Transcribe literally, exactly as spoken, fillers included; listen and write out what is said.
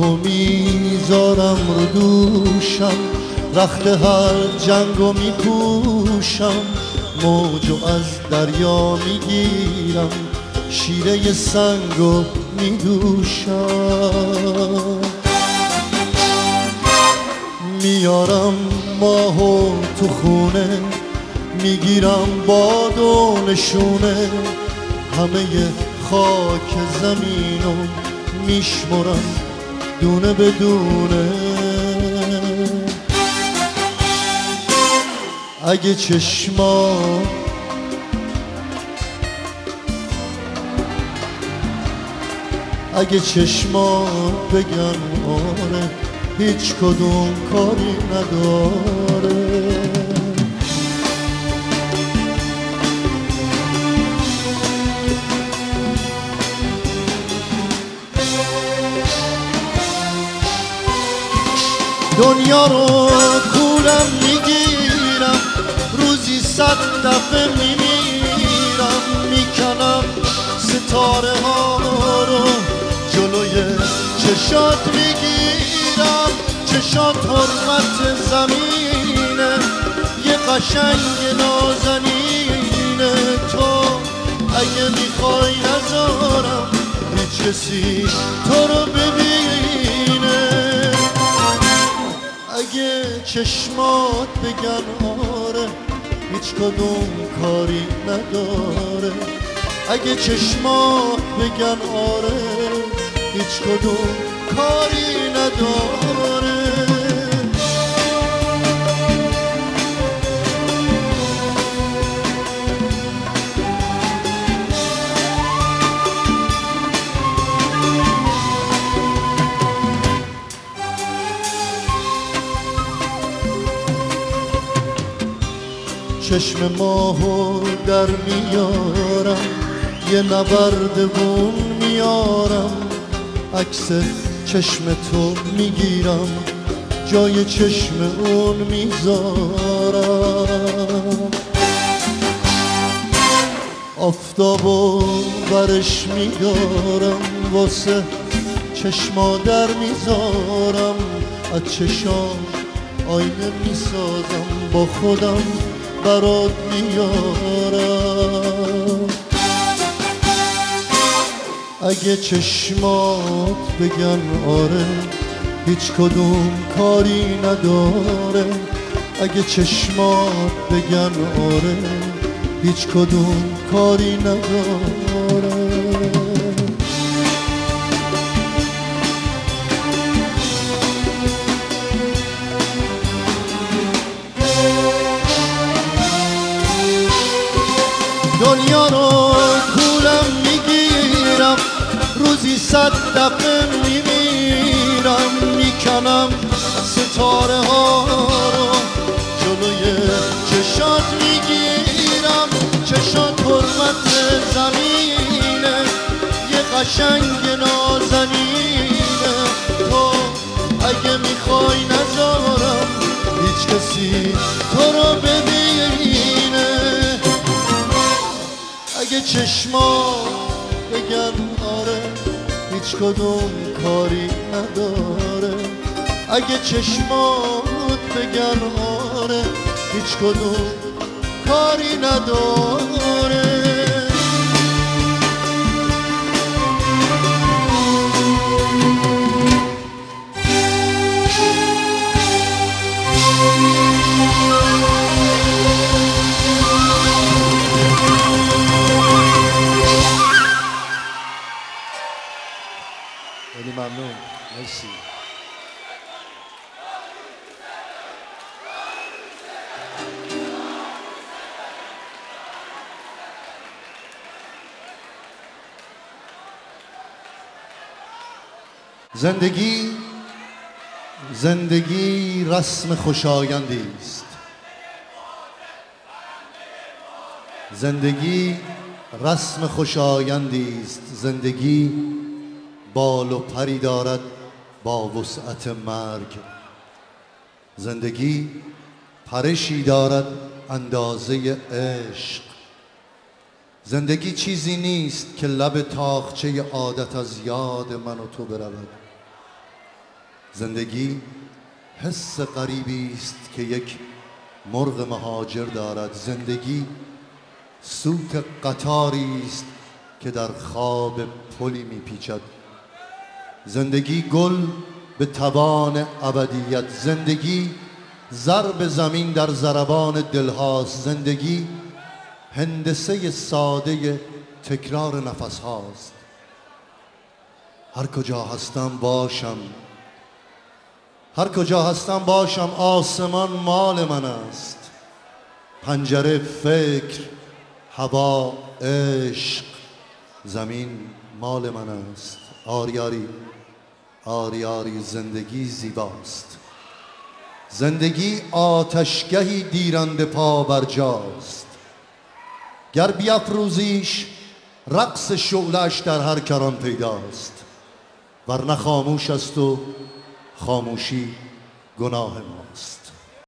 و میذارم رو دوشم، رخت هر جنگو میپوشم، موجو از دریا میگیرم، شیره سنگو میدوشم. میارم ماهو تو خونه، میگیرم باد و نشونه، همه خاک زمینو میشمرم دونه بدونه. اگه چشما اگه چشما بگن آره، هیچ کدوم کاری نداره. دنیا رو کولم میگیرم، روزی صد دفعه میمیرم، میکنم ستاره ها رو جلوی چشات میگیرم. چشات حرمت زمینه، یه قشنگ نازنینه، تو اگه میخوای نذارم هیچ کسی تو رو ببینه. اگه چشمات بگن آره، هیچ کدوم کاری نداره. اگه چشمات بگن آره، هیچ کدوم کاری نداره. چشم ماهو در میارم، یه نبرد بون میارم، عکس چشم تو میگیرم، جای چشم اون میذارم. آفتابو برش میدارم، واسه چشما در میذارم، از چشام آینه میسازم، با خودم برات میارم. اگه چشمات بگن آره، هیچ کدوم کاری نداره. اگه چشمات بگن آره، هیچ کدوم کاری نداره. دنیا رو کولم میگیرم، روزی صد دفعه میمیرم، میکنم ستاره ها رو جلوی چشات میگیرم. چشات حرمت زمینه، یه قشنگ نازنینه، تو اگه میخوای نذارم هیچ کسی تو رو ببینه. اگه چشما بگن آره، هیچ کدوم کاری نداره. اگه چشمات بگن آره، هیچ کدوم کاری نداره. خیلی ممنون، مرسی. زندگی زندگی رسم خوشایندی است. زندگی رسم خوشایندی است. زندگی بال و پری دارد با وسعت مرگ. زندگی پرشی دارد اندازه عشق. زندگی چیزی نیست که لب تاقچه عادت از یاد من و تو برود. زندگی حس غریبی است که یک مرغ مهاجر دارد. زندگی سوت قطاری است که در خواب پلی میپیچد. زندگی گل به توان ابدیت، زندگی ضرب زمین در ضربان دلهاست. زندگی هندسه ساده تکرار نفس هاست. هر کجا هستم باشم، هر کجا هستم باشم، آسمان مال من است. پنجره فکر، هوا عشق، زمین مال من است. آریاری آریاری زندگی زیباست. زندگی آتشگهی دیرنده پا بر جاست. گر بیفروزیش رقص شعله‌اش در هر کران پیداست. ورنه خاموش است و خاموشی گناه ماست.